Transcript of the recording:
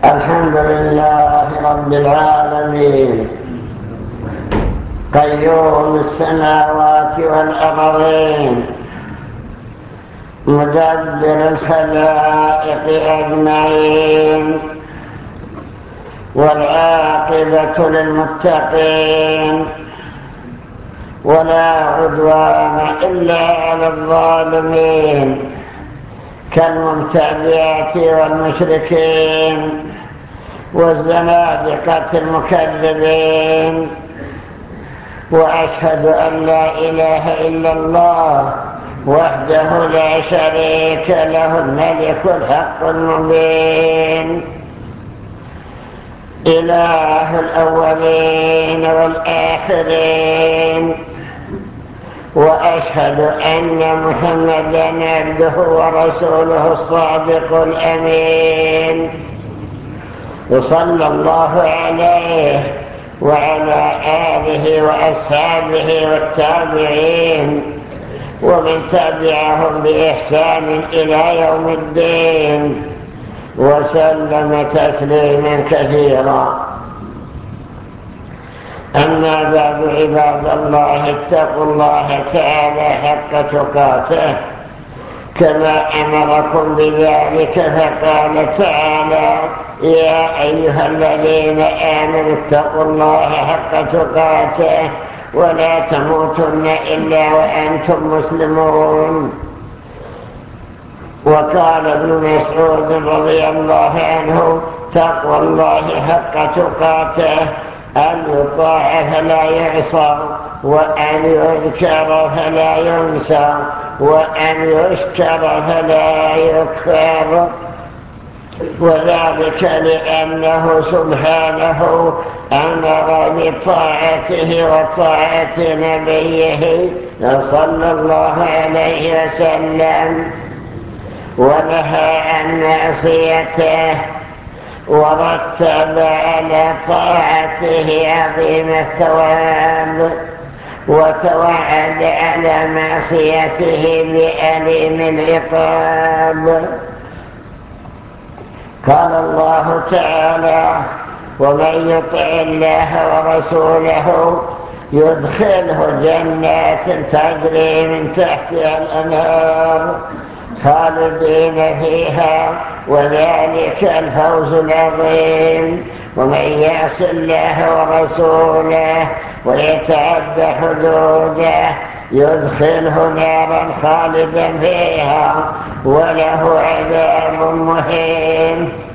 الحمد لله رب العالمين، قيوم السماوات والأرضين، مدبر الخلائق أجمعين، والعاقبة للمتقين، ولا عدوان إلا على الظالمين كالمبتدعة والمشركين والزنادقة المكذبين. وأشهد أن لا إله إلا الله وحده لا شريك له، الملك الحق المبين، إله الأولين والآخرين. وأشهد أن محمدًا عبده ورسوله الصادق الأمين، وصلى الله عليه وعلى آله وأصحابه والتابعين ومن تبعهم بإحسان إلى يوم الدين، وسلم تسليما كثيرا. أما بعد، عباد الله، اتقوا الله تعالى حق تقاته كما أمركم بذلك، فقال تعالى: يا أيها الذين آمنوا اتقوا الله حق تقاته ولا تموتن إلا وأنتم مسلمون. وقال ابن مسعود رضي الله عنه: تقوى الله حق تقاته أن يطاع فلا يعصى، وأن يذكر فلا ينسى، وأن يشكر فلا يكفر. وذلك لأنه سبحانه أمر بطاعته وطاعة نبيه صلى الله عليه وسلم، ونهى عن معصيته، ورتب على طاعته عظيم الثواب، وتوعد على معصيته بأليم العقاب. قال الله تعالى: ومن يطع الله ورسوله يدخله جنات تجري من تحتها الأنهار خالدين فيها، وذلك الفوز العظيم. ومن يعص الله ورسوله ويتعد حدوده يدخله نارا خالدا فيها، وله عذاب مهين.